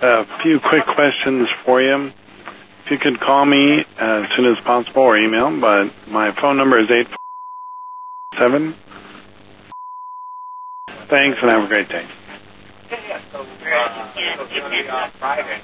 A few quick questions for you. If you could call me as soon as possible or email, but my phone number is 847. Thanks, and have a great day. So it's going to be on Friday.